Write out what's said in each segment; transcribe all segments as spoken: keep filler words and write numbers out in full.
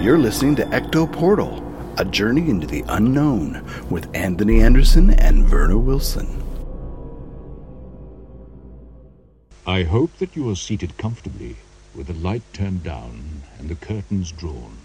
You're listening to Ecto Portal, a journey into the unknown with Anthony Anderson and Verna Wilson. I hope that you are seated comfortably, with the light turned down and the curtains drawn.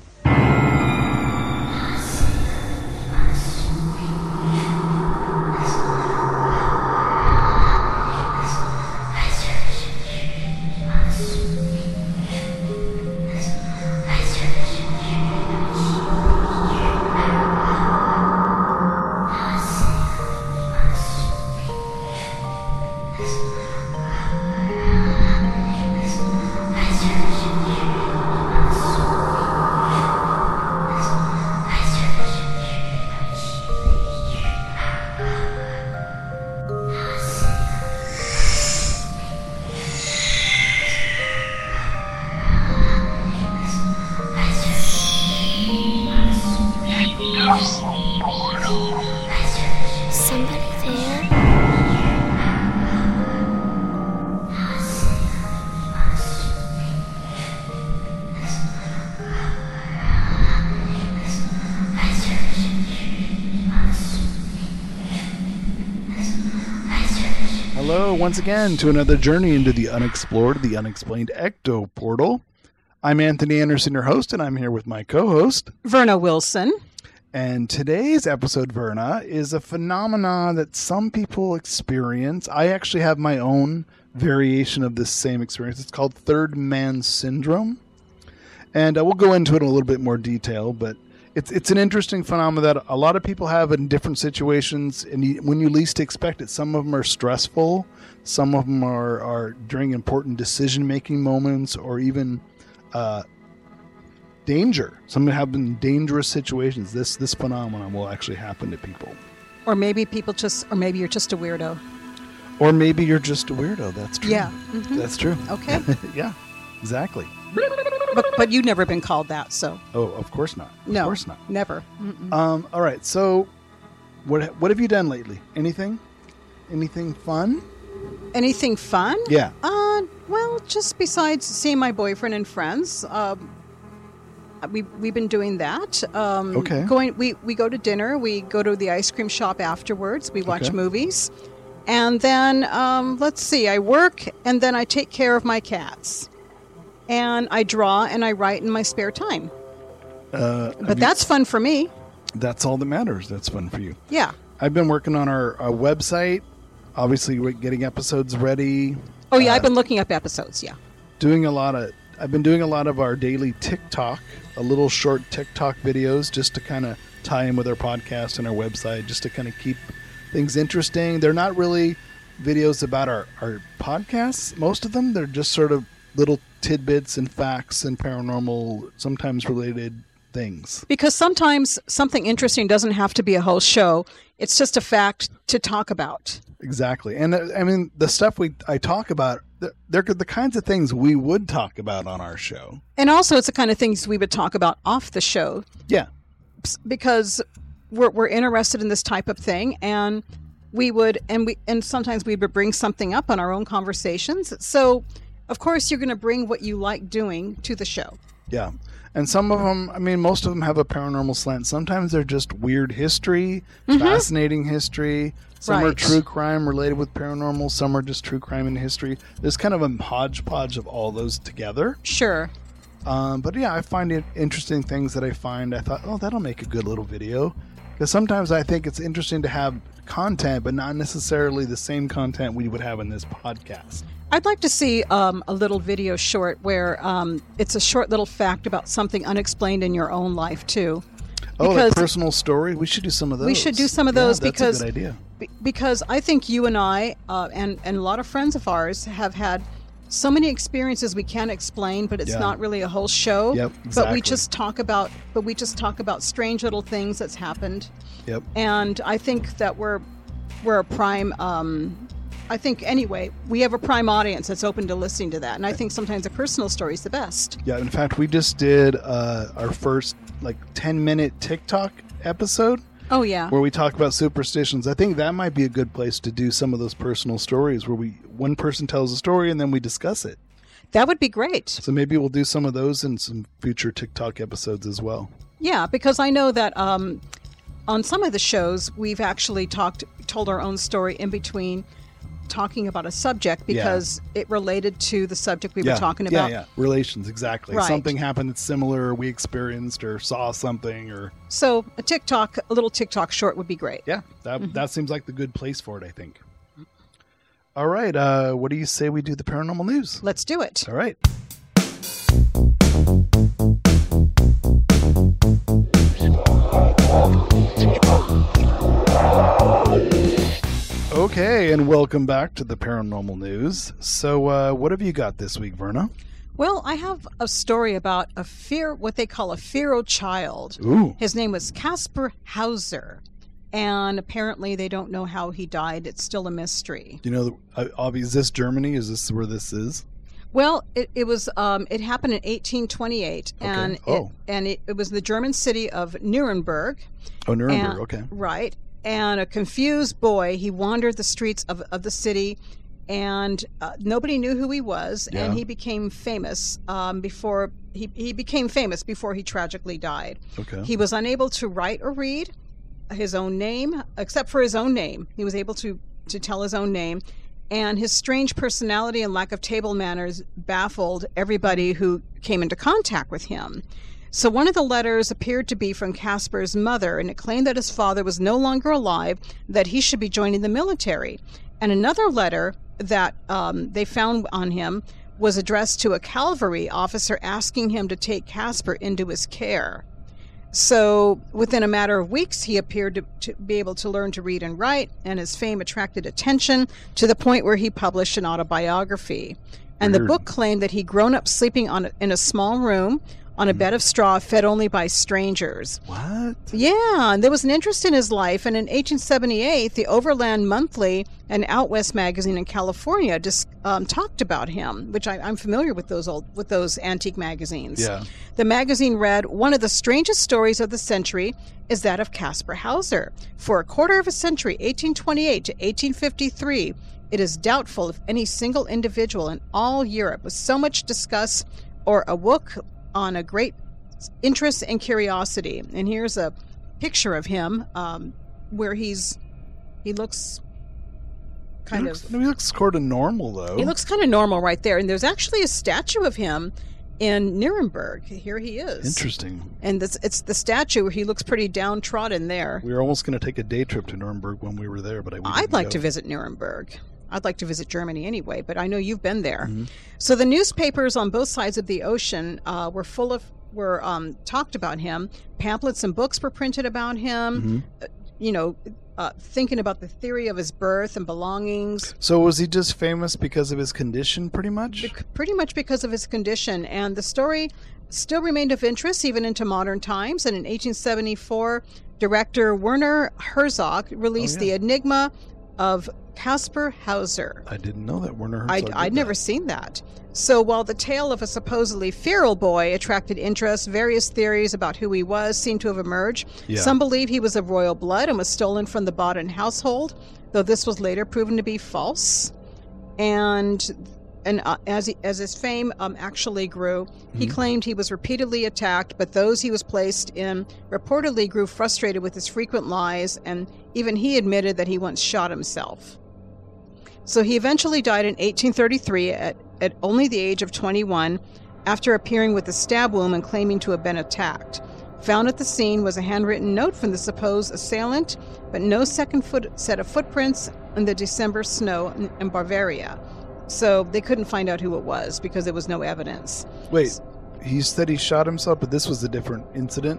Once again to another journey into the unexplored, the unexplained Ecto Portal. I'm Anthony Anderson, your host, and I'm here with my co-host, Verna Wilson. And today's episode, Verna, is a phenomenon that some people experience. I actually have my own variation of this same experience. It's called third man syndrome. And uh, we'll go into it in a little bit more detail, but It's it's an interesting phenomenon that a lot of people have in different situations, and you, when you least expect it. Some of them are stressful, some of them are, are during important decision-making moments, or even uh, danger. Some have been dangerous situations. This this phenomenon will actually happen to people. Or maybe people just, or maybe you're just a weirdo. Or maybe you're just a weirdo. That's true. Yeah. Mm-hmm. That's true. Okay. Yeah, exactly. But, but you've never been called that, so. Oh, of course not. Of no, course not. Never. Mm-mm. Um. All right. So, what what have you done lately? Anything? Anything fun? Anything fun? Yeah. Uh. Well, just besides seeing my boyfriend and friends, um, we we've been doing that. Um, okay. Going. We we go to dinner. We go to the ice cream shop afterwards. We watch okay. movies, and then um, let's see. I work, and then I take care of my cats. And I draw and I write in my spare time. Uh, but that's you, fun for me. That's all that matters. That's fun for you. Yeah. I've been working on our, our website. Obviously, we're getting episodes ready. Oh, yeah. Uh, I've been looking up episodes. Yeah. Doing a lot of, I've been doing a lot of our daily TikTok, a little short TikTok videos just to kind of tie in with our podcast and our website, just to kind of keep things interesting. They're not really videos about our, our podcasts. Most of them, they're just sort of little tidbits and facts and paranormal, sometimes related things. Because sometimes something interesting doesn't have to be a whole show. It's just a fact to talk about. Exactly. And uh, I mean, the stuff we I talk about, they're, they're the kinds of things we would talk about on our show. And also it's the kind of things we would talk about off the show. Yeah. Because we're we're interested in this type of thing, and we would and we and sometimes we would bring something up on our own conversations. So of course, you're going to bring what you like doing to the show. Yeah. And some of them, I mean, most of them have a paranormal slant. Sometimes they're just weird history, mm-hmm. fascinating history. Some right. are true crime related with paranormal. Some are just true crime and history. There's kind of a hodgepodge of all those together. Sure. Um, but yeah, I find it interesting things that I find. I thought, oh, that'll make a good little video. Because sometimes I think it's interesting to have content, but not necessarily the same content we would have in this podcast. I'd like to see um, a little video short where um, it's a short little fact about something unexplained in your own life, too. Oh, like personal story? We should do some of those. We should do some of those yeah, because that's a good idea. B- because I think you and I uh, and, and a lot of friends of ours have had so many experiences we can't explain, but it's yeah. not really a whole show. Yep, exactly. But we just talk about but we just talk about strange little things that's happened. Yep. And I think that we're we're a prime um, I think, anyway, we have a prime audience that's open to listening to that. And I think sometimes a personal story is the best. Yeah, in fact, we just did uh, our first, like, ten-minute TikTok episode. Oh, yeah. Where we talk about superstitions. I think that might be a good place to do some of those personal stories where we one person tells a story and then we discuss it. That would be great. So maybe we'll do some of those in some future TikTok episodes as well. Yeah, because I know that um, on some of the shows, we've actually talked, told our own story in between talking about a subject because yeah. it related to the subject we yeah. were talking about. Yeah, yeah. Relations, exactly. Right. Something happened that's similar, we experienced or saw something or... So a TikTok, a little TikTok short would be great. Yeah, that mm-hmm. that seems like the good place for it, I think. All right, uh, what do you say we do the paranormal news? Let's do it. All right. Okay, and welcome back to the paranormal news. So, uh, what have you got this week, Verna? Well, I have a story about a fear, what they call a feral child. Ooh. His name was Caspar Hauser, and apparently they don't know how he died. It's still a mystery. Do you know, uh, is this Germany? Is this where this is? Well, it, it was. Um, it happened in eighteen twenty-eight, okay. and oh. it, and it, it was the German city of Nuremberg. Oh, Nuremberg. And, okay. Right, and a confused boy. He wandered the streets of of the city, and uh, nobody knew who he was. Yeah. And he became famous um, before he he became famous before he tragically died. Okay. He was unable to write or read his own name, except for his own name. He was able to to tell his own name. And his strange personality and lack of table manners baffled everybody who came into contact with him. So one of the letters appeared to be from Caspar's mother, and it claimed that his father was no longer alive, that he should be joining the military. And another letter that um, they found on him was addressed to a cavalry officer asking him to take Caspar into his care. So within a matter of weeks, he appeared to, to be able to learn to read and write, and his fame attracted attention to the point where he published an autobiography. And Weird. The book claimed that he'd grown up sleeping on a, in a small room on a bed of straw, fed only by strangers. What? Yeah, and there was an interest in his life, and in eighteen seventy-eight, the Overland Monthly and Out West magazine in California just um, talked about him, which I, I'm familiar with those old with those antique magazines. Yeah. The magazine read, "One of the strangest stories of the century is that of Caspar Hauser. For a quarter of a century, eighteen twenty-eight to eighteen fifty-three, it is doubtful if any single individual in all Europe was so much discussed or awoke on a great interest and curiosity." And here's a picture of him um, where he's he looks kind he looks, of no, he looks sort of normal though. he looks kind of normal right there. And there's actually a statue of him in Nuremberg. Here he is. Interesting. And this, it's the statue where he looks pretty downtrodden there. We were almost going to take a day trip to Nuremberg when we were there, but I I'd like go. to visit Nuremberg. I'd like to visit Germany anyway, but I know you've been there. Mm-hmm. So the newspapers on both sides of the ocean uh, were full of were um, talked about him. Pamphlets and books were printed about him. Mm-hmm. Uh, you know, uh, thinking about the theory of his birth and belongings. So was he just famous because of his condition, pretty much? Bec- pretty much because of his condition, and the story still remained of interest even into modern times. And in eighteen seventy-four, director Werner Herzog released Oh, yeah. The Enigma of Caspar Hauser. I didn't know that Werner Herzog I'd, did I'd that. never seen that. So while the tale of a supposedly feral boy attracted interest, various theories about who he was seem to have emerged. Yeah. Some believe he was of royal blood and was stolen from the Baden household, though this was later proven to be false. And and uh, as he, as his fame um, actually grew, he Mhm. claimed he was repeatedly attacked, but those he was placed in reportedly grew frustrated with his frequent lies, and even he admitted that he once shot himself. So he eventually died in eighteen thirty-three at, at only the age of twenty-one, after appearing with a stab wound and claiming to have been attacked. Found at the scene was a handwritten note from the supposed assailant, but no second foot set of footprints in the December snow in, in Bavaria. So they couldn't find out who it was because there was no evidence. Wait, he said he shot himself, but this was a different incident?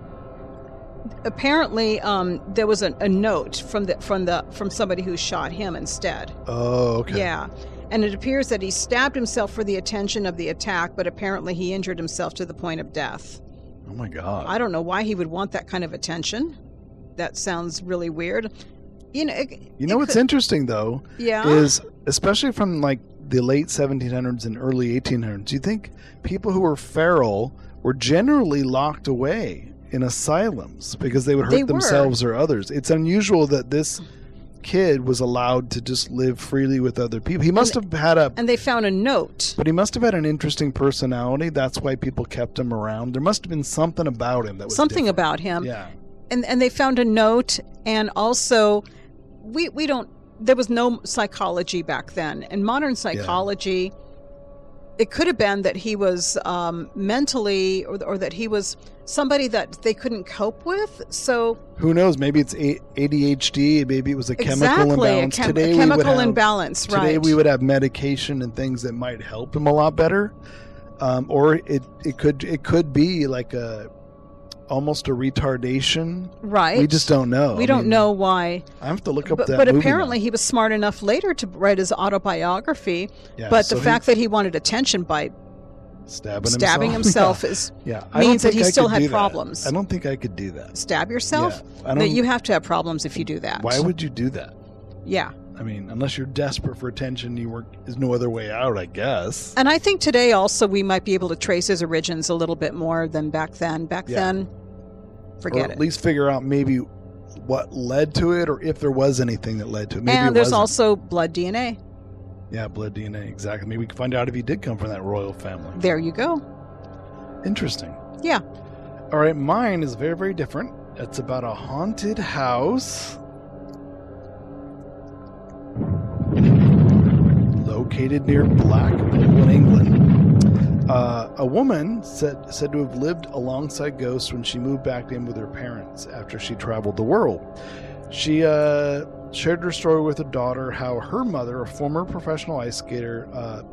Apparently, um, there was a, a note from the from the from somebody who shot him instead. Oh, okay. Yeah. And it appears that he stabbed himself for the attention of the attack, but apparently he injured himself to the point of death. Oh, my God. I don't know why he would want that kind of attention. That sounds really weird. You know, it, You know it what's could- interesting, though, Yeah. is especially from, like, the late seventeen hundreds and early eighteen hundreds, you think people who were feral were generally locked away in asylums because they would hurt They were. themselves or others. It's unusual that this kid was allowed to just live freely with other people. He must And- have had a And they found a note. but he must have had an interesting personality. That's why people kept him around. There must have been something about him that was Something different. about him. Yeah. And and they found a note, and also we we don't there was no psychology back then. In modern psychology, it could have been that he was um, mentally or or that he was somebody that they couldn't cope with. So Who knows? Maybe it's A D H D. Maybe it was a chemical exactly a, imbalance. chem- today a we chemical would have, imbalance, Today right? we would have medication and things that might help him a lot better. Um, or it it could it could be like a almost a retardation. right. We just don't know. We I don't mean, know why. I have to look up But, that but movie apparently now. he was smart enough later to write his autobiography. Yeah, but so the he- fact that he wanted attention by stabbing, stabbing himself, Yeah. is Yeah, I don't means that think he I still could had do that. problems. I don't think I could do that. stab yourself. Yeah, I That don't- you have to have problems if you do that. Why would you do that? Yeah. I mean, unless you're desperate for attention, you work. There's no other way out, I guess. And I think today also we might be able to trace his origins a little bit more than back then. Back Yeah. then, forget or at it. least figure out maybe what led to it, or if there was anything that led to it. Maybe and it there's wasn't. also blood D N A. yeah, blood D N A. Exactly. Maybe we can find out if he did come from that royal family. There you go. Interesting. Yeah. All right, mine is very, very different. It's about a haunted house located near Blackpool in England. Uh, a woman said said to have lived alongside ghosts when she moved back in with her parents after she traveled the world. She uh, shared her story with her daughter how her mother, a former professional ice skater, uh,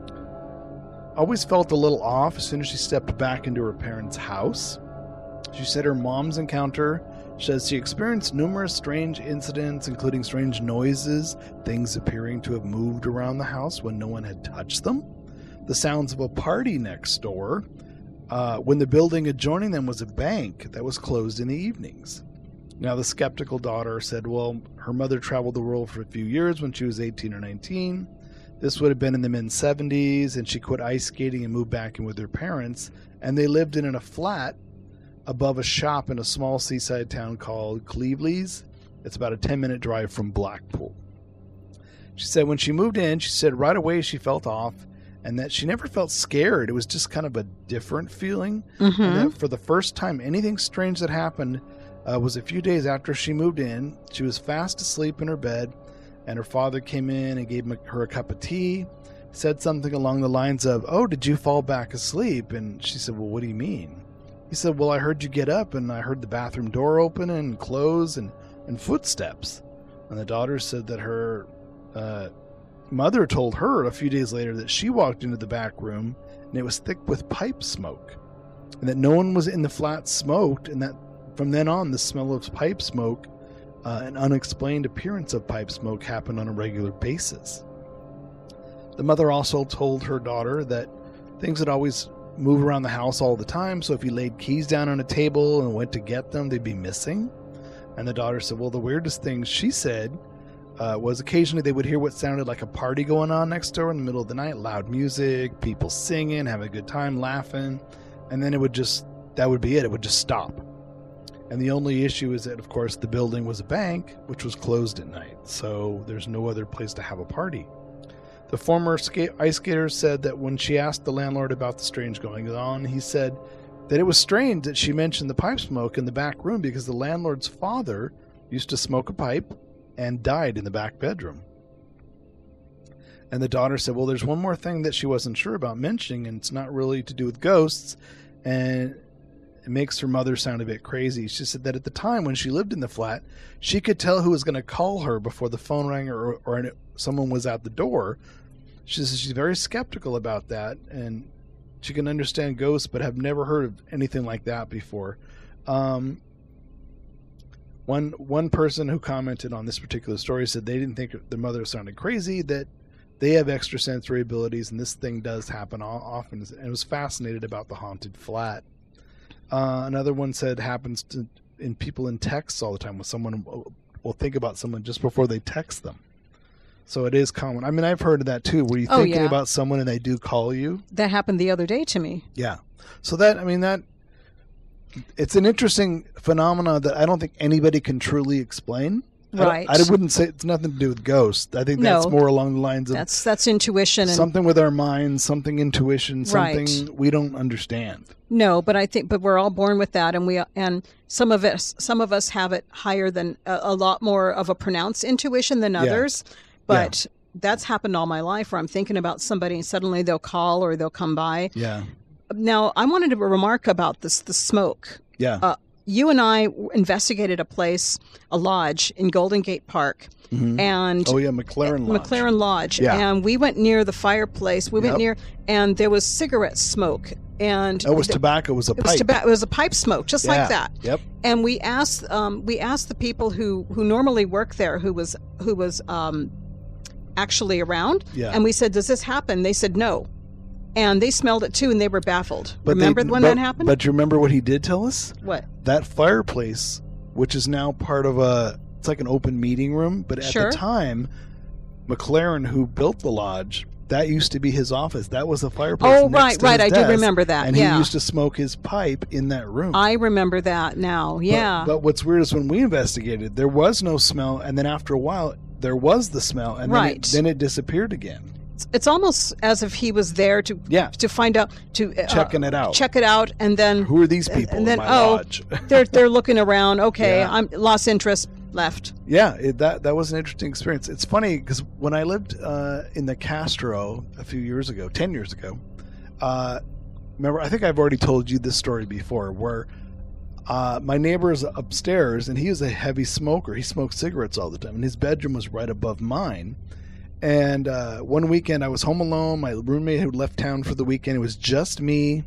always felt a little off as soon as she stepped back into her parents' house. She said her mom's encounter says she experienced numerous strange incidents, including strange noises, things appearing to have moved around the house when no one had touched them, the sounds of a party next door, uh, when the building adjoining them was a bank that was closed in the evenings. Now, the skeptical daughter said, well, her mother traveled the world for a few years when she was eighteen or nineteen. This would have been in the mid seventies, and she quit ice skating and moved back in with her parents, and they lived in, in a flat above a shop in a small seaside town called Cleveleys. It's about a ten-minute drive from Blackpool. She said when she moved in, she said right away she felt off, and that she never felt scared. It was just kind of a different feeling. Mm-hmm. And that for the first time, anything strange that happened uh, was a few days after she moved in. She was fast asleep in her bed, and her father came in and gave her a cup of tea, said something along the lines of, "Oh, did you fall back asleep?" And she said, "Well, what do you mean?" He said, "Well, I heard you get up, and I heard the bathroom door open and close and, and footsteps." And the daughter said that her uh, mother told her a few days later that she walked into the back room, and it was thick with pipe smoke, and that no one was in the flat smoked, and that from then on, the smell of pipe smoke, uh, an unexplained appearance of pipe smoke, happened on a regular basis. The mother also told her daughter that things would always move around the house all the time, so if you laid keys down on a table and went to get them, they'd be missing. And the daughter said, well, the weirdest thing she said uh, was occasionally they would hear what sounded like a party going on next door in the middle of the night, loud music, people singing, having a good time, laughing, and then it would just, that would be it, it would just stop. And the only issue is that, of course, the building was a bank, which was closed at night, so there's no other place to have a party. The former skate, ice skater said that when she asked the landlord about the strange goings on, he said that it was strange that she mentioned the pipe smoke in the back room because the landlord's father used to smoke a pipe and died in the back bedroom. And the daughter said, well, there's one more thing that she wasn't sure about mentioning, and it's not really to do with ghosts, and it makes her mother sound a bit crazy. She said that at the time when she lived in the flat, she could tell who was going to call her before the phone rang or, or someone was at the door. She says she's very skeptical about that, and she can understand ghosts, but have never heard of anything like that before. Um, one one person who commented on this particular story said they didn't think their mother sounded crazy, that they have extrasensory abilities, and this thing does happen often, and was fascinated about the haunted flat. Uh, another one said happens to in people in texts all the time, when someone will, will think about someone just before they text them. So it is common. I mean, I've heard of that too, where you're Oh, thinking yeah. about someone and they do call you. That happened the other day to me. Yeah. So that, I mean, that it's an interesting phenomena that I don't think anybody can truly explain. Right. I, I wouldn't say it's nothing to do with ghosts. I think that's No. more along the lines of That's that's intuition and something with our minds, something intuition, something Right. we don't understand. no, but I think but we're all born with that, and we and some of us some of us have it higher than a, a lot more of a pronounced intuition than others. But that's happened all my life, where I'm thinking about somebody and suddenly they'll call or they'll come by. Yeah. Now, I wanted to remark about this the smoke. Yeah. Uh, you and I investigated a place, a lodge in Golden Gate Park, and oh yeah, McLaren Lodge. McLaren Lodge, Yeah. and we went near the fireplace. We went Yep. near, and there was cigarette smoke, and That was th- tobacco. It was a It pipe. was tobacco. It was a pipe smoke, just Yeah. like that. Yep. And we asked, um, we asked the people who who normally work there, who was who was um, actually around, Yeah. and we said, "Does this happen?" They said no, and they smelled it too, and they were baffled. But they- Remember when but- that happened? But you remember what he did tell us? What? That fireplace, which is now part of a, it's like an open meeting room, but at Sure. the time, McLaren, who built the lodge, that used to be his office. That was a fireplace. Oh, next right, to right. his I do desk, remember that. And yeah, he used to smoke his pipe in that room. I remember that now. But- Yeah. But, what's weird is when we investigated, there was no smell, and then after a while, there was the smell, and Right. then, it, then it disappeared again. It's- it's almost as if he was there to Yeah. to find out to uh, Checking it out. check it out, and then Who are these people and then, in my oh, lodge? they're they're looking around. Okay, Yeah. I'm lost interest, left. Yeah, it, that that was an interesting experience. It's funny because when I lived uh, in the Castro a few years ago, ten years ago, uh, remember, I think I've already told you this story before, where uh, my neighbor is upstairs and he is a heavy smoker. He smoked cigarettes all the time, and his bedroom was right above mine. And uh, one weekend I was home alone. My roommate had left town for the weekend. It was just me,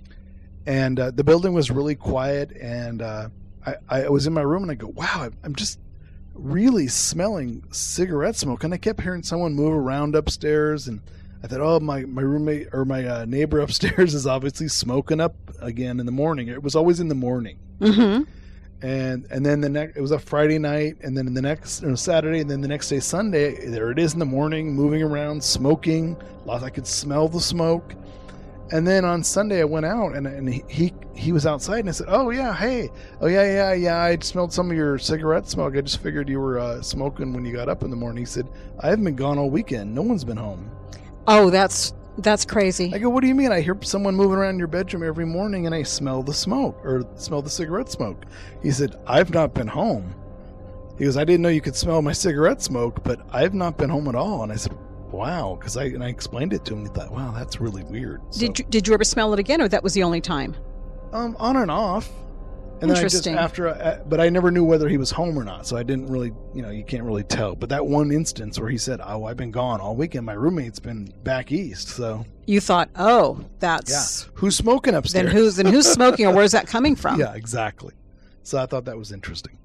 and uh, the building was really quiet. And uh, I, I was in my room, and I go, "Wow, I'm just really smelling cigarette smoke." And I kept hearing someone move around upstairs, and I thought, "Oh, my my roommate or my uh, neighbor upstairs is obviously smoking up again in the morning." It was always in the morning. Mm-hmm. And and then the next, it was a Friday night, and then the next or Saturday, and then the next day Sunday, there it is in the morning, moving around, smoking. Lots, I could smell the smoke. And then on Sunday, I went out, and and he he, he was outside, and I said, "Oh yeah, hey, oh yeah, yeah, yeah, I smelled some of your cigarette smoke. I just figured you were uh, smoking when you got up in the morning." He said, "I haven't been gone all weekend. No one's been home." Oh, that's that's crazy. I go, "What do you mean? I hear someone moving around your bedroom every morning, and I smell the smoke or smell the cigarette smoke." He said, "I've not been home." He goes, "I didn't know you could smell my cigarette smoke, but I've not been home at all." And I said, "Wow," because I and I explained it to him. And he thought, "Wow, that's really weird." So, Did you, did you ever smell it again, or that was the only time? um on and off? And then I just Interesting. after, I, but I never knew whether he was home or not, so I didn't really, you know, you can't really tell. But that one instance where he said, "Oh, I've been gone all weekend. My roommate's been back east." So You thought, oh, yeah, that's who's smoking upstairs? then who's then who's smoking, or where's that coming from? Yeah, exactly. So I thought that was interesting.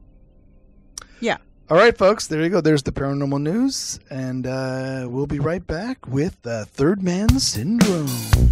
Yeah. All right, folks, there you go. There's the paranormal news, and uh, we'll be right back with uh, Third Man Syndrome.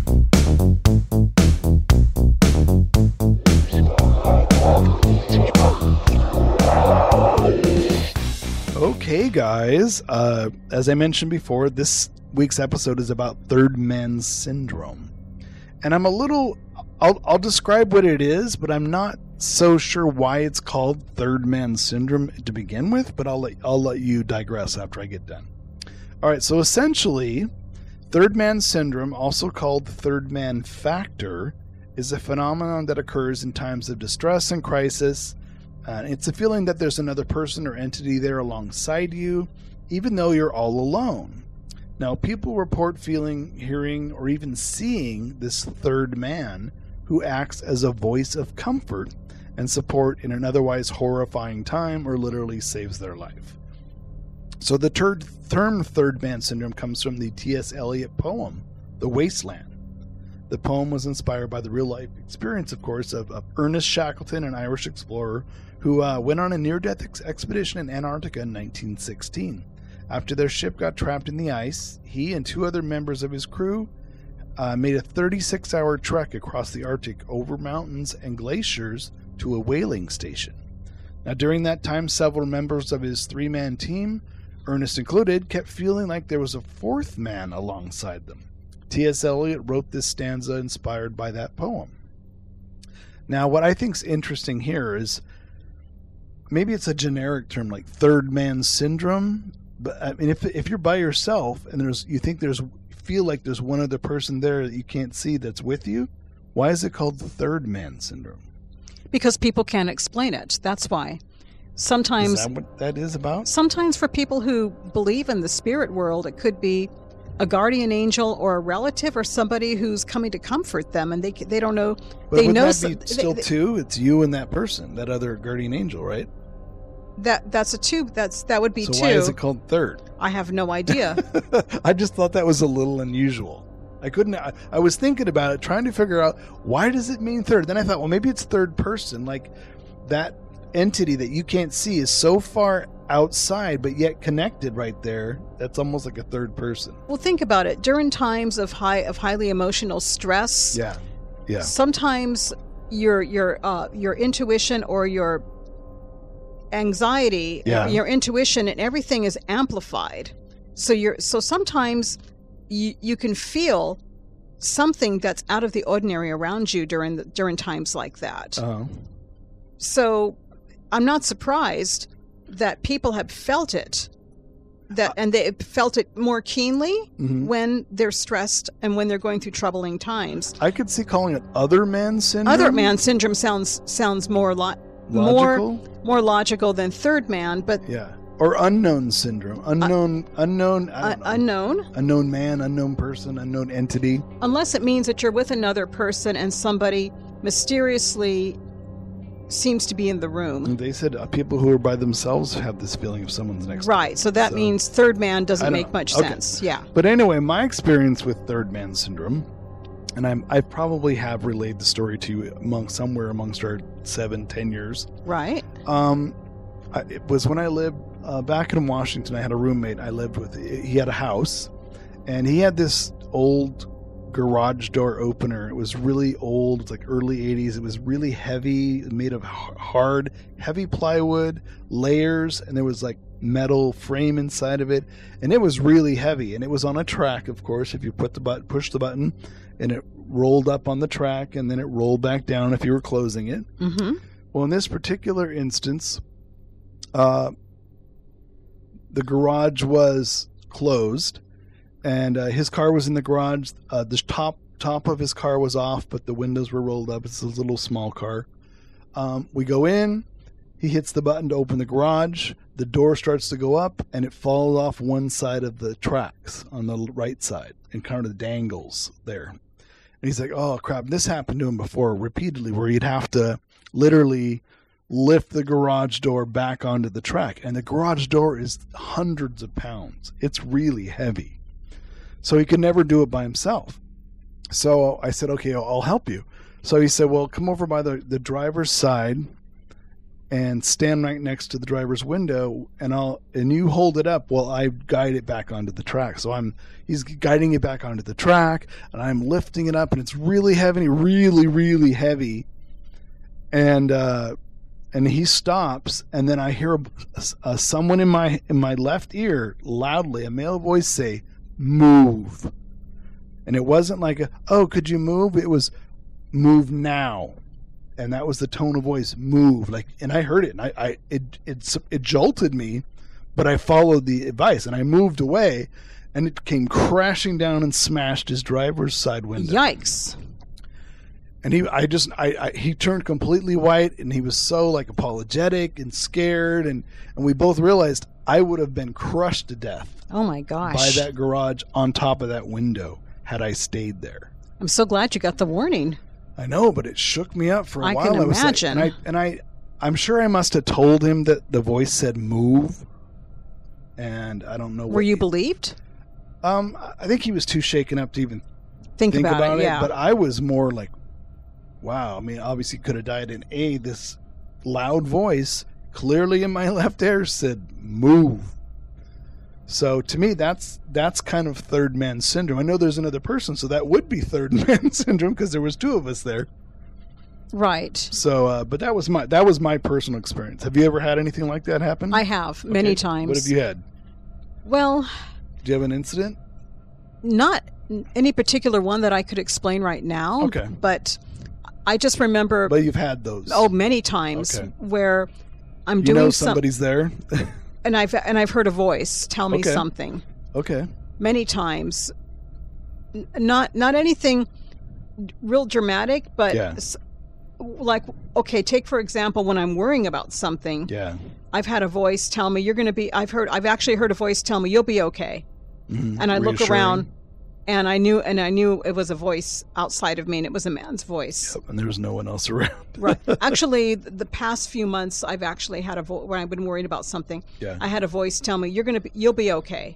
Okay, guys. Uh, as I mentioned before, this week's episode is about Third Man Syndrome, and I'm a little. I'll I'll describe what it is, but I'm not so sure why it's called Third Man Syndrome to begin with. But I'll let I'll let you digress after I get done. All right. So essentially, Third Man Syndrome, also called Third Man Factor, is a phenomenon that occurs in times of distress and crisis. Uh, it's a feeling that there's another person or entity there alongside you, even though you're all alone. Now, people report feeling, hearing, or even seeing this third man who acts as a voice of comfort and support in an otherwise horrifying time, or literally saves their life. So the ter- term Third Man Syndrome comes from the T S Eliot poem, The Wasteland. The poem was inspired by the real-life experience, of course, of, of Ernest Shackleton, an Irish explorer who uh, went on a near-death ex- expedition in Antarctica in nineteen sixteen. After their ship got trapped in the ice, he and two other members of his crew uh, made a thirty-six hour trek across the Arctic over mountains and glaciers to a whaling station. Now, during that time, several members of his three-man team, Ernest included, kept feeling like there was a fourth man alongside them. T S Eliot wrote this stanza inspired by that poem. Now, what I think is interesting here is maybe it's a generic term like third man syndrome. But I mean, if if you're by yourself and there's you think there's feel like there's one other person there that you can't see that's with you, why is it called third man syndrome? Because people can't explain it. That's why. Sometimes Is that what that is about? Sometimes for people who believe in the spirit world, it could be a guardian angel or a relative or somebody who's coming to comfort them, and they they don't know. But they would know that some- be still they- two? It's you and that person, that other guardian angel, right? that that's a two. That's that would be So two. why is it called third? I have no idea. I just thought that was a little unusual. I couldn't. I, I was thinking about it, trying to figure out why does it mean third. Then I thought, well, maybe it's third person. Like that entity that you can't see is so far outside, but yet connected right there. That's almost like a third person. Well, think about it. During times of high of highly emotional stress, Yeah, yeah. sometimes your your uh, your intuition or your anxiety, Yeah. your intuition, and everything is amplified. So you're so sometimes you you can feel something that's out of the ordinary around you during the, during times like that. Oh, So I'm not surprised that people have felt it, that and they felt it more keenly Mhm. when they're stressed and when they're going through troubling times. I could see calling it other man syndrome. Other man syndrome sounds sounds more lo- Logical? more more logical than third man, but Yeah, or unknown syndrome. Unknown, unknown, I uh, don't know. unknown. Unknown man, unknown person, unknown entity. Unless it means that you're with another person and somebody mysteriously seems to be in the room. And they said uh, people who are by themselves have this feeling of someone's next to Right, so that So- means third man I doesn't don't make know. much Okay. sense. Yeah. But anyway, my experience with third man syndrome, and I'm, I probably have relayed the story to you among somewhere amongst our seven, ten years. Right. Um, I, it was when I lived uh, back in Washington. I had a roommate I lived with. He had a house, and he had this old garage door opener. It was really old. It's like early eighties. It was really heavy, made of h- hard, heavy plywood, layers, and there was like metal frame inside of it, and it was really heavy. And it was on a track, of course. If you put the button, push the button, and it rolled up on the track, and then it rolled back down if you were closing it. Mm-hmm. Well, in this particular instance, uh, the garage was closed, and uh, his car was in the garage. Uh, the top top of his car was off, but the windows were rolled up. It's a little small car. Um, we go in. He hits the button to open the garage. The door starts to go up, and it falls off one side of the tracks on the right side and kind of dangles there. And he's like, oh, crap. This happened to him before repeatedly, where he'd have to literally lift the garage door back onto the track. And the garage door is hundreds of pounds. It's really heavy. So he could never do it by himself. So I said, okay, I'll, I'll help you. So he said, well, come over by the, the driver's side and stand right next to the driver's window, and I'll and you hold it up while I guide it back onto the track. So I'm he's guiding it back onto the track, and I'm lifting it up, and it's really heavy, really, really heavy. And uh, and he stops, and then I hear a, a, someone in my in my left ear loudly, a male voice say, "Move." And it wasn't like a, "Oh, could you move?" It was, "Move now." And that was the tone of voice, move. Like, and I heard it, and I, I it, it, it jolted me, but I followed the advice, and I moved away, and it came crashing down and smashed his driver's side window. Yikes. And he, I just, I, I, he turned completely white, and he was so like apologetic and scared, and, and we both realized I would have been crushed to death Oh my gosh. by that garage on top of that window had I stayed there. I'm so glad you got the warning. I know, but it shook me up for a I while. can I was imagine. Like, and I, and I, I'm sure I must have told him that the voice said "move," and I don't know. What Were you he- believed? Um, I think he was too shaken up to even Think, think about, about, it, it. yeah. But I was more like, "Wow!" I mean, obviously, could have died in a this loud voice clearly in my left ear said "move." So to me, that's that's kind of third man syndrome. I know there's another person, so that would be third man syndrome because there was two of us there. Right. So, uh, but that was my that was my personal experience. Have you ever had anything like that happen? I have many Okay. times. What have you had? Well, Do you have an incident? not any particular one that I could explain right now. Okay. But I just remember, But you've had those. oh, many times Okay. where I'm You doing know some- somebody's there. and I've and I've heard a voice tell me Okay. something Okay. many times. N- Not not anything real dramatic, but Yeah. s- like okay, take for example when I'm worrying about something. Yeah. I've had a voice tell me you're going to be. I've heard. I've actually heard a voice tell me you'll be okay. Mhm. And I look Reassuring. around, and I knew, and I knew it was a voice outside of me, and it was a man's voice. Yep, and there's no one else around. Right. Actually, th- the past few months, I've actually had a voice when I've been worried about something. Yeah. I had a voice tell me you're going to be. You'll be okay.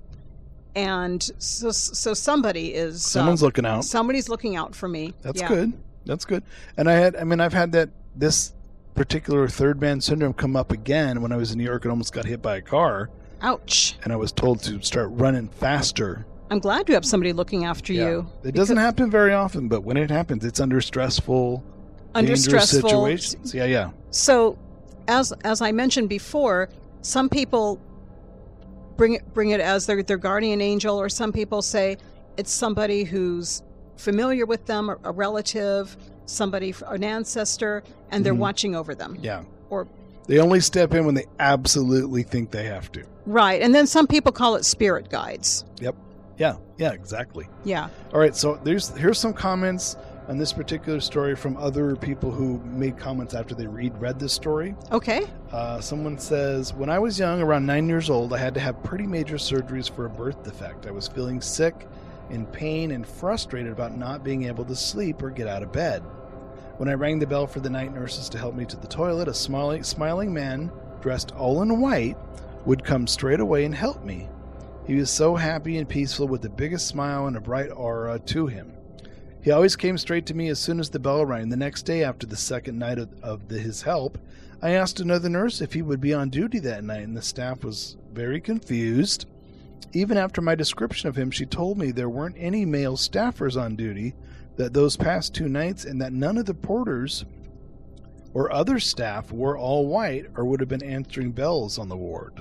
And so, so somebody is. Someone's um, looking out. Somebody's looking out for me. That's Yeah. good. That's good. And I had, I mean, I've had that, this particular third man syndrome come up again when I was in New York and almost got hit by a car. Ouch. And I was told to start running faster. I'm glad you have somebody looking after you. It doesn't happen very often, but when it happens, it's under stressful, Under dangerous stressful situations. Yeah, yeah. So, as as I mentioned before, some people bring it bring it as their their guardian angel, or some people say it's somebody who's familiar with them, or a relative, somebody, an ancestor, and they're Mhm. watching over them. Yeah. Or They only step in when they absolutely think they have to. right, and then some people call it spirit guides. Yep. Yeah. Yeah, exactly. Yeah. All right, so there's here's some comments on this particular story from other people who made comments after they read read this story. Okay. Uh, someone says, when I was young, around nine years old, I had to have pretty major surgeries for a birth defect. I was feeling sick, in pain, and frustrated about not being able to sleep or get out of bed. When I rang the bell for the night nurses to help me to the toilet, a smiling, smiling man, dressed all in white, would come straight away and help me. He was so happy and peaceful with the biggest smile and a bright aura to him. He always came straight to me as soon as the bell rang. The next day, after the second night of, of the, his help, I asked another nurse if he would be on duty that night, and the staff was very confused. Even after my description of him, she told me there weren't any male staffers on duty that those past two nights, and that none of the porters or other staff were all white or would have been answering bells on the ward.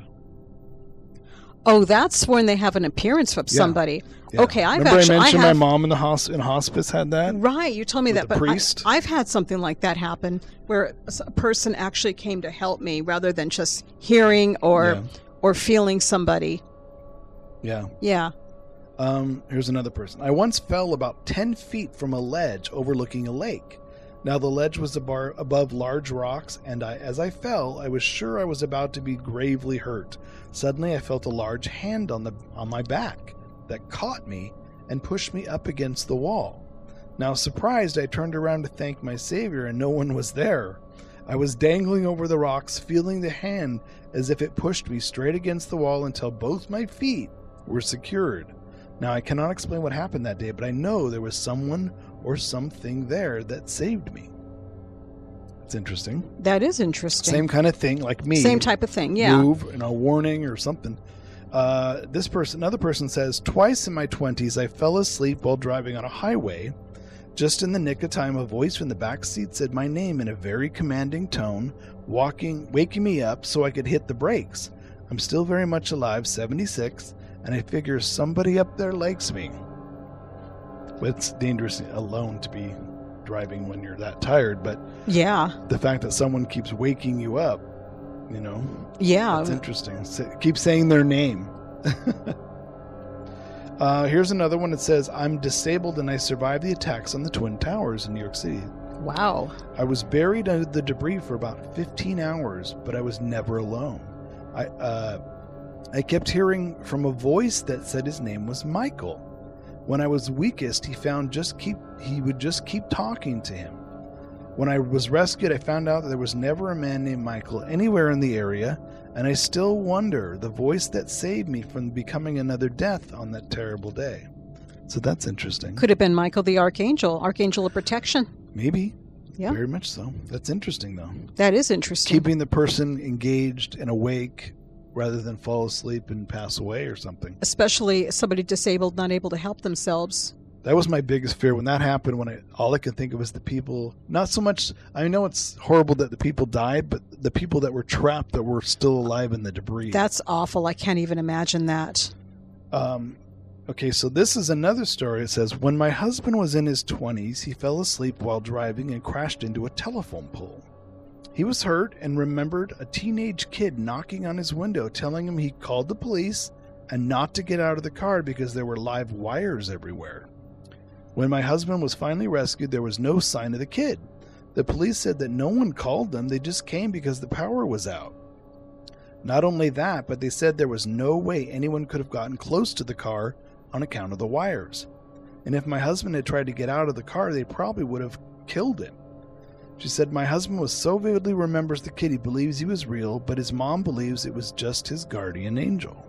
Oh, that's when they have an appearance of Yeah. somebody. Yeah. Okay, I've Remember actually I mentioned I have, my mom in the hos- in hospice had that? Right, you told me With that, the but I- priest? I've had something like that happen where a person actually came to help me rather than just hearing or Yeah. or feeling somebody. Yeah. Yeah. Um, here's another person. I once fell about ten feet from a ledge overlooking a lake. Now the ledge was abar- above large rocks, and I, as I fell, I was sure I was about to be gravely hurt. Suddenly I felt a large hand on the on my back that caught me and pushed me up against the wall. Now surprised, I turned around to thank my savior, and no one was there. I was dangling over the rocks, feeling the hand as if it pushed me straight against the wall until both my feet were secured. Now, I cannot explain what happened that day, but I know there was someone or something there that saved me. It's interesting. That is interesting. Same kind of thing, like me. Same type of thing, yeah. Move, you know, warning or something. Uh, this person, another person says, twice in my twenties, I fell asleep while driving on a highway. Just in the nick of time, a voice from the back seat said my name in a very commanding tone, walking, waking me up so I could hit the brakes. I'm still very much alive, seventy-six, and I figure somebody up there likes me. It's dangerous alone to be driving when you're that tired, but Yeah. the fact that someone keeps waking you up, you know, Yeah. that's interesting. Sa- Keep saying their name. uh, here's another one that says, I'm disabled and I survived the attacks on the Twin Towers in New York City. Wow. I was buried under the debris for about fifteen hours, but I was never alone. I uh, I kept hearing from a voice that said his name was Michael. When I was weakest, he found just keep he would just keep talking to him. When I was rescued, I found out that there was never a man named Michael anywhere in the area, and I still wonder the voice that saved me from becoming another death on that terrible day. So that's interesting. Could have been Michael the Archangel, Archangel of Protection. Maybe. Yeah. Very much so. That's interesting, though. That is interesting. Keeping the person engaged and awake rather than fall asleep and pass away or something. Especially somebody disabled, not able to help themselves. That was my biggest fear when that happened. When I all I could think of was the people. Not so much. I know it's horrible that the people died, but the people that were trapped that were still alive in the debris. That's awful. I can't even imagine that. Um, okay, so this is another story. It says, when my husband was in his twenties, he fell asleep while driving and crashed into a telephone pole. He was hurt and remembered a teenage kid knocking on his window telling him he called the police and not to get out of the car because there were live wires everywhere. When my husband was finally rescued, there was no sign of the kid. The police said that no one called them, they just came because the power was out. Not only that, but they said there was no way anyone could have gotten close to the car on account of the wires. And if my husband had tried to get out of the car, they probably would have killed him. She said, my husband was so vividly remembers the kid, he believes he was real, but his mom believes it was just his guardian angel.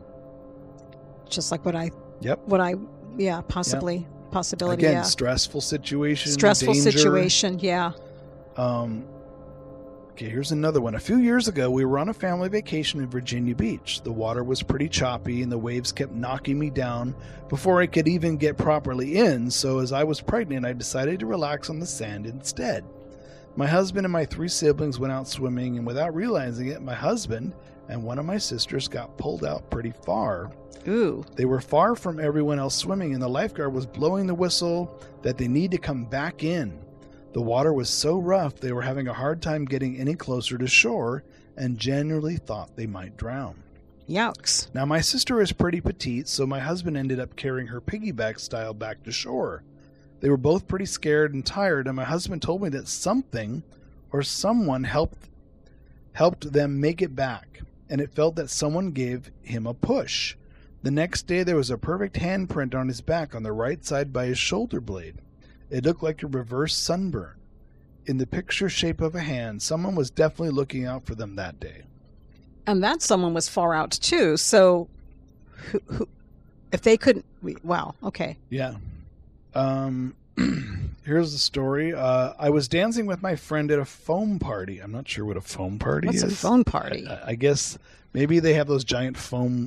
Just like what I, Yep. what I, yeah, possibly, yep. possibility, Again, yeah. stressful situation. Stressful danger. situation, yeah. Um, okay, here's another one. A few years ago, we were on a family vacation in Virginia Beach. The water was pretty choppy, and the waves kept knocking me down before I could even get properly in, so as I was pregnant, I decided to relax on the sand instead. My husband and my three siblings went out swimming, and without realizing it, my husband and one of my sisters got pulled out pretty far. Ooh. They were far from everyone else swimming, and the lifeguard was blowing the whistle that they need to come back in. The water was so rough they were having a hard time getting any closer to shore and genuinely thought they might drown. Yikes. Now, my sister is pretty petite, so my husband ended up carrying her piggyback style back to shore. They were both pretty scared and tired, and my husband told me that something or someone helped helped them make it back, and it felt that someone gave him a push. The next day, there was a perfect handprint on his back on the right side by his shoulder blade. It looked like a reverse sunburn. In the picture shape of a hand, someone was definitely looking out for them that day. And that someone was far out, too, so who, who, if they couldn't... Wow, okay. Yeah. Um, here's the story. Uh, I was dancing with my friend at a foam party. I'm not sure what a foam party What's is. What's a foam party? I, I guess maybe they have those giant foam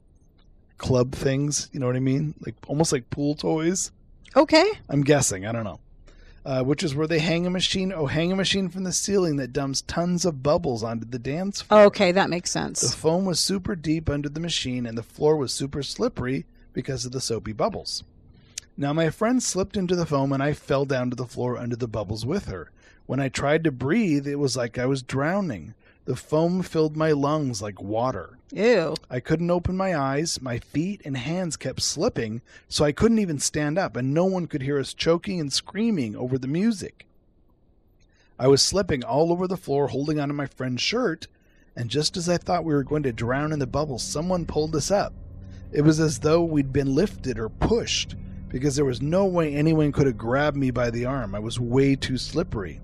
club things, you know what I mean? Like almost like pool toys. Okay. I'm guessing. I don't know. Uh, which is where they hang a machine. Oh, hang a machine from the ceiling that dumps tons of bubbles onto the dance floor. Okay, that makes sense. The foam was super deep under the machine, and the floor was super slippery because of the soapy bubbles. Now, my friend slipped into the foam, and I fell down to the floor under the bubbles with her. When I tried to breathe, it was like I was drowning. The foam filled my lungs like water. Ew. I couldn't open my eyes. My feet and hands kept slipping, so I couldn't even stand up, and no one could hear us choking and screaming over the music. I was slipping all over the floor, holding onto my friend's shirt, and just as I thought we were going to drown in the bubbles, someone pulled us up. It was as though we'd been lifted or pushed, because there was no way anyone could have grabbed me by the arm. I was way too slippery.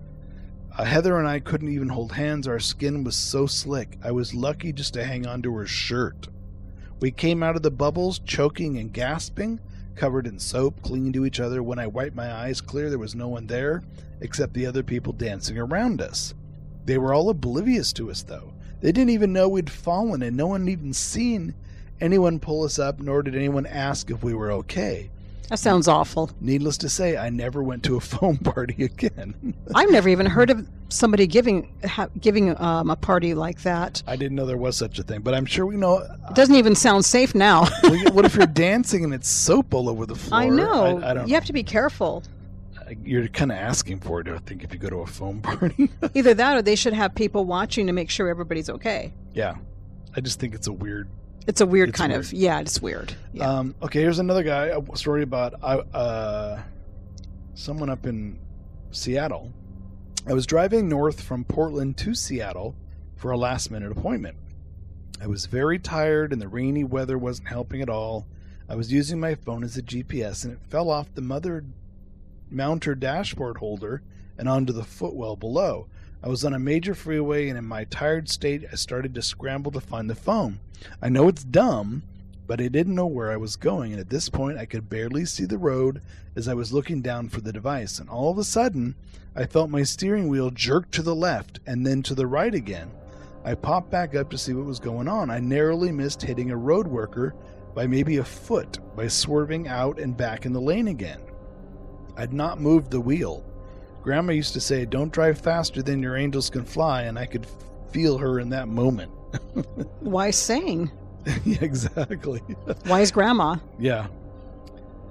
Uh, Heather and I couldn't even hold hands. Our skin was so slick. I was lucky just to hang onto her shirt. We came out of the bubbles, choking and gasping, covered in soap, clinging to each other. When I wiped my eyes clear, there was no one there except the other people dancing around us. They were all oblivious to us, though. They didn't even know we'd fallen, and no one even seen anyone pull us up, nor did anyone ask if we were okay. That sounds awful. Needless to say, I never went to a foam party again. I've never even heard of somebody giving ha, giving um, a party like that. I didn't know there was such a thing, but I'm sure we know. It doesn't even sound safe now. What if you're dancing and it's soap all over the floor? I know. I, I don't you know. have to be careful. You're kind of asking for it, I think, if you go to a foam party. Either that or they should have people watching to make sure everybody's okay. Yeah. I just think it's a weird... It's a weird It's kind weird. of... Yeah, it's weird. Yeah. Um, okay, here's another guy, a story about uh, someone up in Seattle. I was driving north from Portland to Seattle for a last-minute appointment. I was very tired, and the rainy weather wasn't helping at all. I was using my phone as a G P S, and it fell off the mother mounter dashboard holder and onto the footwell below. I was on a major freeway, and in my tired state, I started to scramble to find the phone. I know it's dumb, but I didn't know where I was going, and at this point, I could barely see the road as I was looking down for the device, and all of a sudden, I felt my steering wheel jerk to the left and then to the right again. I popped back up to see what was going on. I narrowly missed hitting a road worker by maybe a foot by swerving out and back in the lane again. I'd not moved the wheel. Grandma used to say, "Don't drive faster than your angels can fly," and I could feel her in that moment. Wise saying. Yeah, exactly. Wise grandma. Yeah.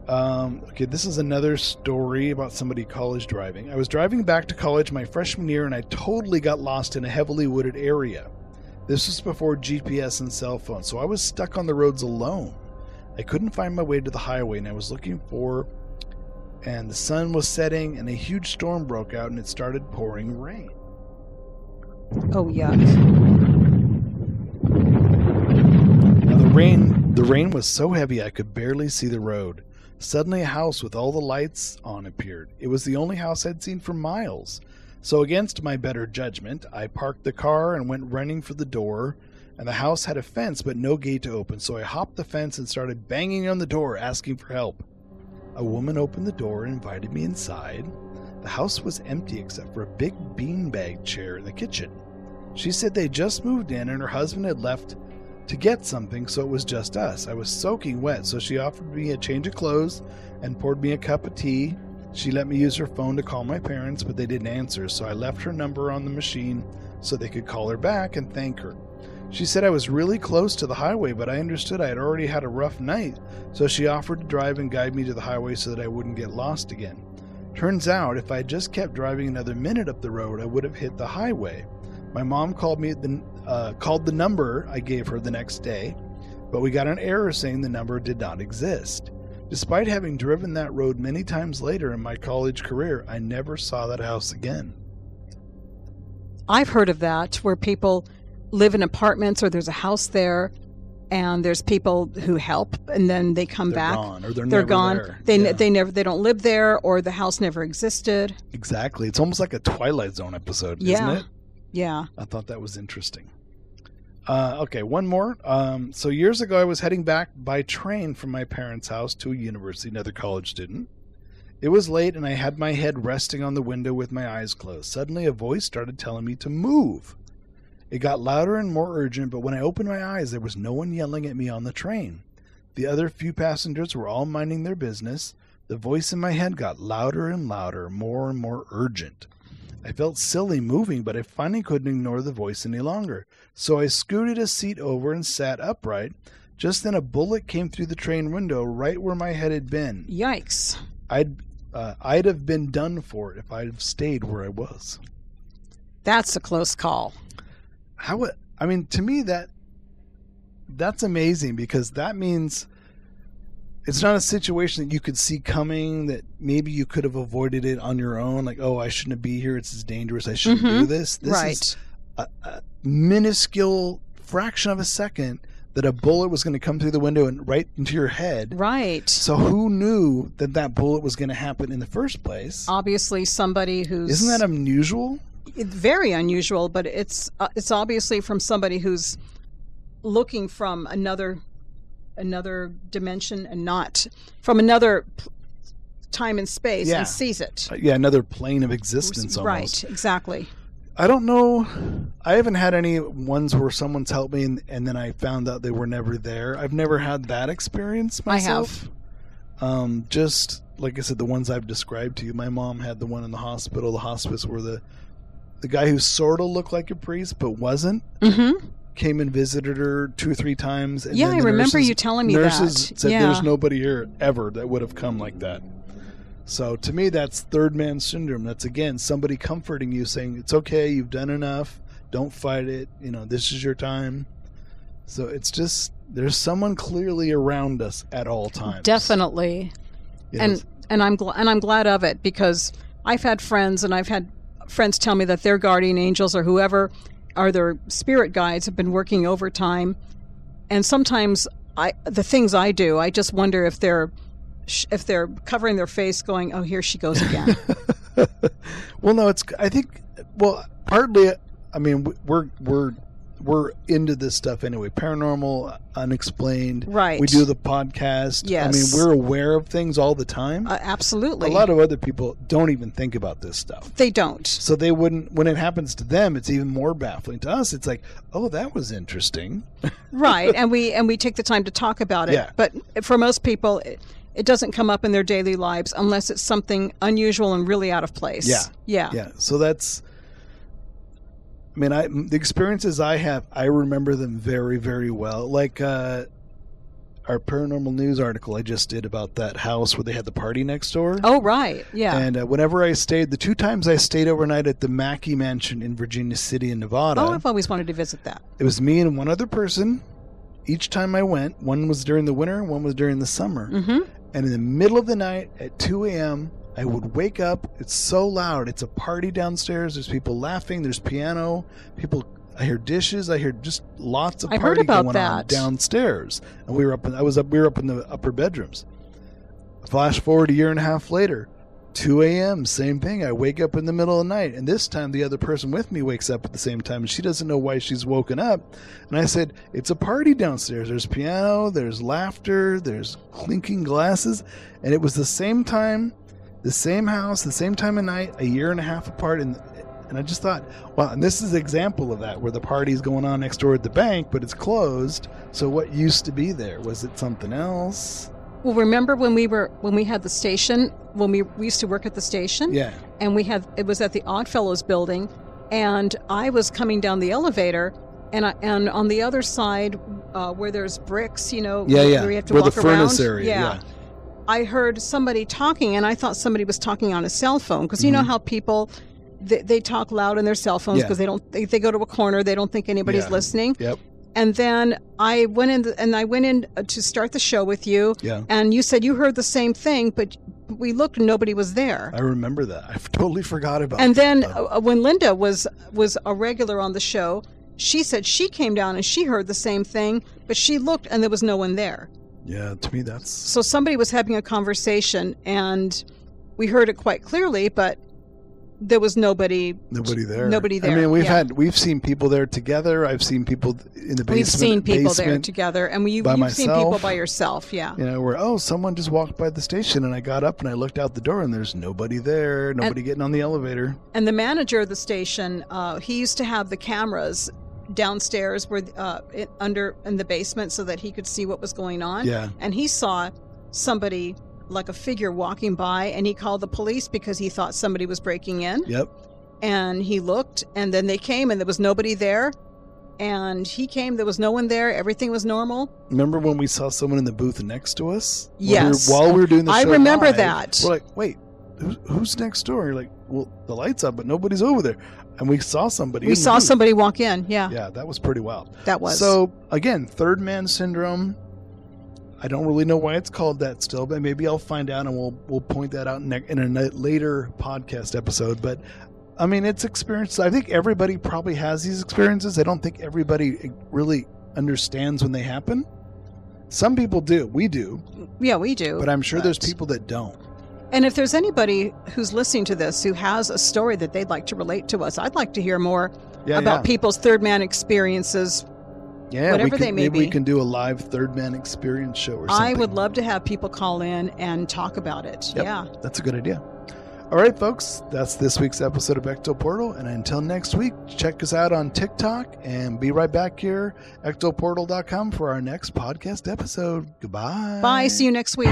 Um, okay, this is another story about somebody college driving. I was driving back to college my freshman year, and I totally got lost in a heavily wooded area. This was before G P S and cell phones, so I was stuck on the roads alone. I couldn't find my way to the highway, and I was looking for... And the sun was setting, and a huge storm broke out, and it started pouring rain. Oh, yuck. Now, the rain, the rain was so heavy I could barely see the road. Suddenly, a house with all the lights on appeared. It was the only house I'd seen for miles. So against my better judgment, I parked the car and went running for the door, and the house had a fence but no gate to open, so I hopped the fence and started banging on the door asking for help. A woman opened the door and invited me inside. The house was empty except for a big beanbag chair in the kitchen. She said they just moved in and her husband had left to get something, so it was just us. I was soaking wet, so she offered me a change of clothes and poured me a cup of tea. She let me use her phone to call my parents, but they didn't answer, so I left her number on the machine so they could call her back and thank her. She said I was really close to the highway, but I understood I had already had a rough night, so she offered to drive and guide me to the highway so that I wouldn't get lost again. Turns out, if I had just kept driving another minute up the road, I would have hit the highway. My mom called me the, uh, called the number I gave her the next day, but we got an error saying the number did not exist. Despite having driven that road many times later in my college career, I never saw that house again. I've heard of that, where people live in apartments or there's a house there, and there's people who help, and then they come they're back. Gone, or they're, they're never gone. There. They yeah. they never they don't live there, or the house never existed. Exactly. It's almost like a Twilight Zone episode, Yeah. isn't it? Yeah. I thought that was interesting. Uh, okay, one more. Um, so years ago, I was heading back by train from my parents' house to a university, another college student. It was late, and I had my head resting on the window with my eyes closed. Suddenly, a voice started telling me to move. It got louder and more urgent, but when I opened my eyes, there was no one yelling at me on the train. The other few passengers were all minding their business. The voice in my head got louder and louder, more and more urgent. I felt silly moving, but I finally couldn't ignore the voice any longer. So I scooted a seat over and sat upright. Just then a bullet came through the train window right where my head had been. Yikes. I'd uh, I'd have been done for it if I'd have stayed where I was. That's a close call. How it, I mean, to me, that that's amazing, because that means it's not a situation that you could see coming, that maybe you could have avoided it on your own. Like, oh, I shouldn't be here. It's dangerous. I shouldn't mm-hmm. do this. This right. is a, a minuscule fraction of a second that a bullet was going to come through the window and right into your head. Right. So who knew that that bullet was going to happen in the first place? Obviously somebody who's... Isn't that unusual? It's very unusual, but it's uh, it's obviously from somebody who's looking from another another dimension and not from another p- time and space Yeah. and sees it. Uh, yeah, another plane of existence almost. Right, exactly. I don't know. I haven't had any ones where someone's helped me and, and then I found out they were never there. I've never had that experience myself. I have. Um, just like I said, the ones I've described to you. My mom had the one in the hospital, the hospice, where the the guy who sort of looked like a priest but wasn't Mm-hmm. came and visited her two or three times. And Yeah, then I the remember nurses, you telling me nurses that. said Yeah. there's nobody here ever that would have come like that. So to me, that's third man syndrome. That's, again, somebody comforting you, saying, it's okay, you've done enough, don't fight it, you know, this is your time. So it's just, there's someone clearly around us at all times. Definitely. You know, and and I'm gl- and I'm glad of it, because I've had friends and I've had friends tell me that their guardian angels or whoever are their spirit guides have been working overtime, and sometimes I the things I do, I just wonder if they're if they're covering their face going, oh, here she goes again. Well, no, it's, I think, well, partly, I mean, we're, we're, we're into this stuff anyway. Paranormal, unexplained. Right. We do the podcast. Yes. I mean, we're aware of things all the time. Uh, absolutely. A lot of other people don't even think about this stuff. They don't. So they wouldn't, when it happens to them, it's even more baffling. To us, it's like, oh, that was interesting. Right. And we and we take the time to talk about it. Yeah. But for most people, it, it doesn't come up in their daily lives unless it's something unusual and really out of place. Yeah. Yeah. Yeah. So that's, I mean, I the experiences I have, I remember them very, very well. Like, uh, our paranormal news article I just did about that house where they had the party next door. Oh, right. Yeah. And uh, whenever I stayed, the two times I stayed overnight at the Mackey Mansion in Virginia City in Nevada. Oh, I've always wanted to visit that. It was me and one other person. Each time I went, one was during the winter, one was during the summer. Mm-hmm. And in the middle of the night at two a.m., I would wake up. It's so loud. It's a party downstairs. There's people laughing. There's piano. People... I hear dishes. I hear just lots of I party heard about going that. on downstairs, and we were up. In, I was up. We were up in the upper bedrooms. Flash forward a year and a half later, two a.m. Same thing. I wake up in the middle of the night, and this time the other person with me wakes up at the same time, and she doesn't know why she's woken up. And I said, "It's a party downstairs. There's piano. There's laughter. There's clinking glasses," and it was the same time, the same house, the same time of night, a year and a half apart, and. And I just thought, wow, and this is an example of that, where the party's going on next door at the bank, but it's closed. So what used to be there? Was it something else? Well, remember when we were when we had the station, when we, we used to work at the station? Yeah. And we had it was at the Oddfellows building, and I was coming down the elevator, and I, and on the other side, uh, where there's bricks, you know, Yeah, where, yeah. where you have to Where walk the furnace around. area, yeah. I heard somebody talking, and I thought somebody was talking on a cell phone, because you know how people. They, they talk loud on their cell phones Yeah. because they don't. They, they go to a corner. They don't think anybody's Yeah. listening. Yep. And then I went in, the, and I went in to start the show with you. Yeah. And you said you heard the same thing, but we looked and nobody was there. I remember that. I totally forgot about And that. then though. uh, when Linda was was a regular on the show, she said she came down and she heard the same thing, but she looked and there was no one there. Yeah, to me that's... So somebody was having a conversation, and we heard it quite clearly, but there was nobody. Nobody there. Nobody there. I mean, we've yeah. had we've seen people there together. I've seen people in the basement. We've seen people there basement, together, and we, by you've seen people myself. by yourself. Yeah. You know, where oh, someone just walked by the station, and I got up and I looked out the door, and there's nobody there. Nobody getting on the elevator. And the manager of the station, uh, he used to have the cameras downstairs, where uh, it, under in the basement, so that he could see what was going on. Yeah. And he saw somebody, like a figure, walking by, and he called the police because he thought somebody was breaking in. Yep. And he looked, and then they came, and there was nobody there. And he came, there was no one there. Everything was normal. Remember when we saw someone in the booth next to us? When Yes. We were, while we were doing the I show remember live, that. We're like, wait, who's, who's next door? You're like, well, the light's up, but nobody's over there. And we saw somebody. We in the saw booth. somebody walk in. Yeah, Yeah, that was pretty wild. that was. So, again, third man syndrome. I don't really know why it's called that still, but maybe I'll find out and we'll we'll point that out in, in a later podcast episode. But I mean, it's experience. I think everybody probably has these experiences. I don't think everybody really understands when they happen. Some people do. We do. yeah, we do. But I'm sure there's But- people that don't. And if there's anybody who's listening to this who has a story that they'd like to relate to us, I'd like to hear more Yeah, about yeah. people's third man experiences. Yeah, whatever we can, they may maybe we be. can do a live third man experience show or something. I would love to have people call in and talk about it. Yep. Yeah. That's a good idea. All right, folks, that's this week's episode of Ecto Portal. And until next week, check us out on TikTok and be right back here, ecto portal dot com, for our next podcast episode. Goodbye. Bye. See you next week.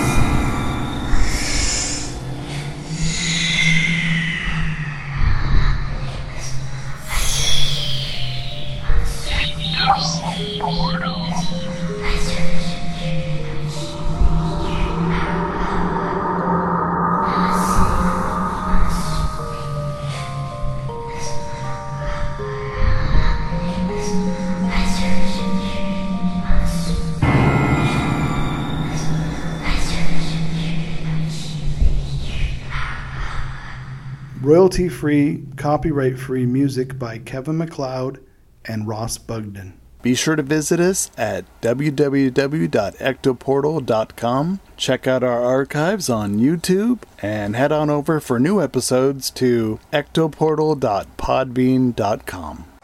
Royalty-free, copyright-free music by Kevin MacLeod and Ross Bugden. Be sure to visit us at w w w dot ecto portal dot com. Check out our archives on YouTube and head on over for new episodes to ecto portal dot podbean dot com.